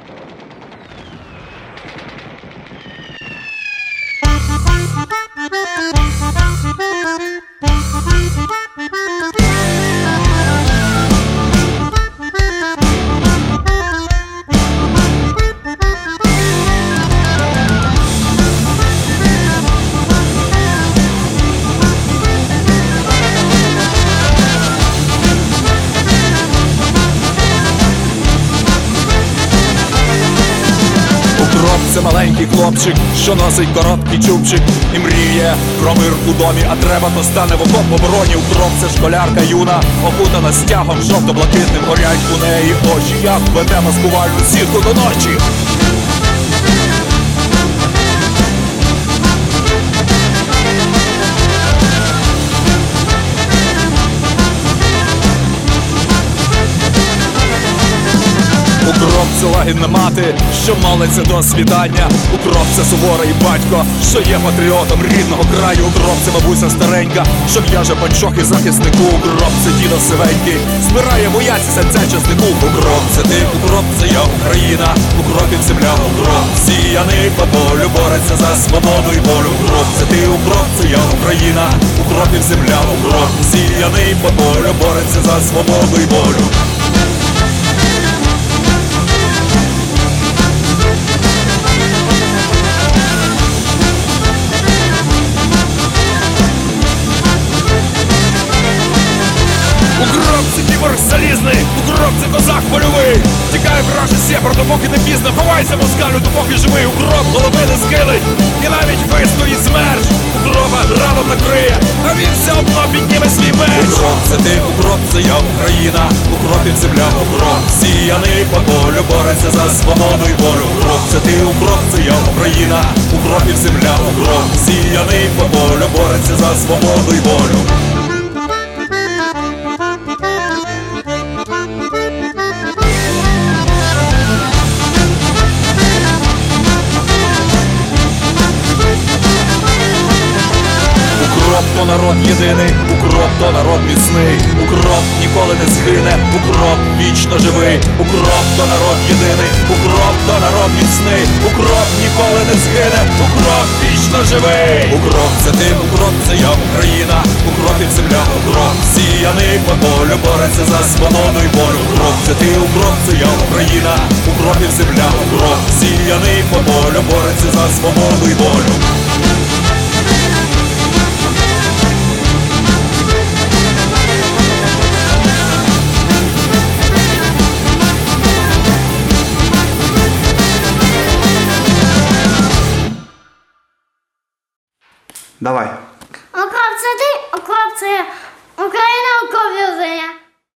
Це маленький хлопчик, що носить короткий чубчик і мріє про мир у домі, а треба, то стане в окоп обороні. Укроп — це школярка юна, окутана стягом жовто-блакитним, горять у неї очі, як веде маскувальну сітку до ночі. Укроп — це лагідна мати, що молиться до світання. Укроп — це суворий батько, що є патріотом рідного краю. Укроп — це бабуся старенька, що в'яже панчох і захиснику. Укроп — це дідо сивенький, збирає вояці серця часнику. Укроп — це ти, укроп — це я, Україна. Укропів земля, укроп сіяний по полю, бореться за свободу і волю. Укроп — це ти, укроп — це я, Україна. Укропів земля, укроп сіяний по полю, бореться за свободу і волю. Укроп — це кіборг залізний, укроп — це козак польовий. Тікає враже сєпар, допоки не пізно, ховайся, москалю, допоки живий. Укроп голови не схилить, і навіть вистоїть смерть. Укропа раном накриє, а він все одно підніме свій меч. Укроп — це ти, укроп — це я, Україна. Укропів земля, укроп сіяний по полю, бореться за свободу і волю. Укроп — це ти, укроп — це я, Україна. Укропів земля, укроп сіяний по полю, бореться за свободу і волю. Укроп — то народ єдиний, укроп — то народ міцний. Укроп ніколи не згине, укроп вічно живий. Укроп — то народ єдиний, укроп — то народ міцний. Укроп ніколи не згине, укроп вічно живий. Укроп — це ти, укроп — це я, Україна. Укропів земля, укроп сіяний по полю, бореться за свободу і волю. Укроп — це ти, укроп — це я, Україна. Укропів земля, укроп сіяний по полю, бореться за свободу і волю. Давай. Укроп — це ти?